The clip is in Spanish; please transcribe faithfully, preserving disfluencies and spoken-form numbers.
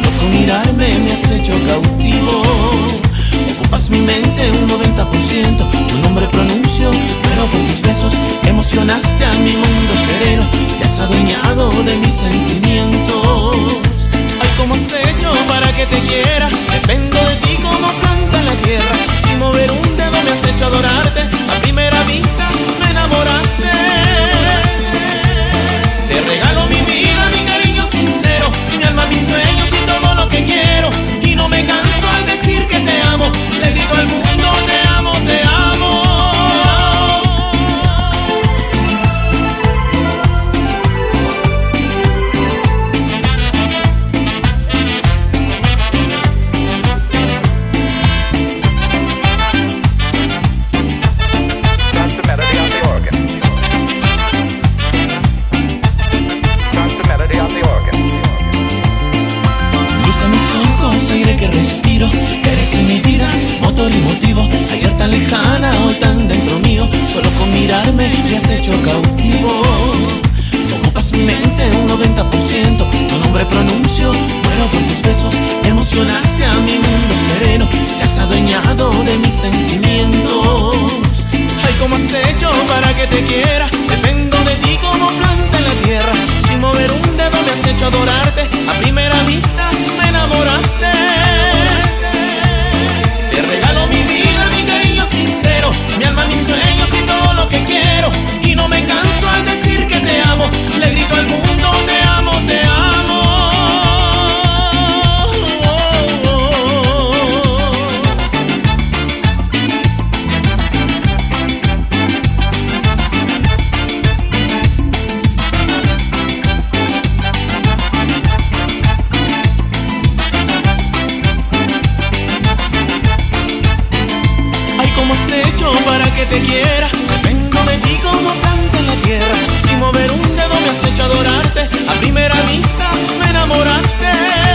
Solo con mirarme me has hecho cautivo. Ocupas mi mente un noventa por ciento. Tu nombre pronuncio, pero con tus besos emocionaste a mi mundo sereno. Te has adueñado de mis sentimientos. Ay, ¿cómo has hecho para que te quiera? Dependo de ti como planta en la tierra. Sin mover un dedo me has hecho adorarte. A primera vista me enamoraste. Te regalo mi vida, mi cariño sincero, mi alma, mis sueños y todo lo que quiero. Y no me canso al decir que te amo. Le grito al mundo, te amo, te amo. Que respiro, eres en mi vida, motor y motivo. Ayer tan lejana, hoy tan dentro mío. Solo con mirarme me has hecho cautivo. Ocupas mi mente un noventa por ciento. Tu nombre pronuncio, muero por tus besos. Emocionaste a mi mundo sereno. Te has adueñado de mis sentimientos. Ay, ¿cómo has hecho para que te quiera? Dependo de ti como planta en la tierra. Sin mover un dedo me has hecho adorarte. A primera vista me enamoraste. Te regalo mi vida, mi cariño sincero, mi alma, mis sueños y todo lo que quiero. Y no me canso al decir que te amo. Le grito al mundo, te amo, te amo. Para que te quiera, dependo de ti como planta en la tierra. Sin mover un dedo me has hecho adorarte. A primera vista me enamoraste.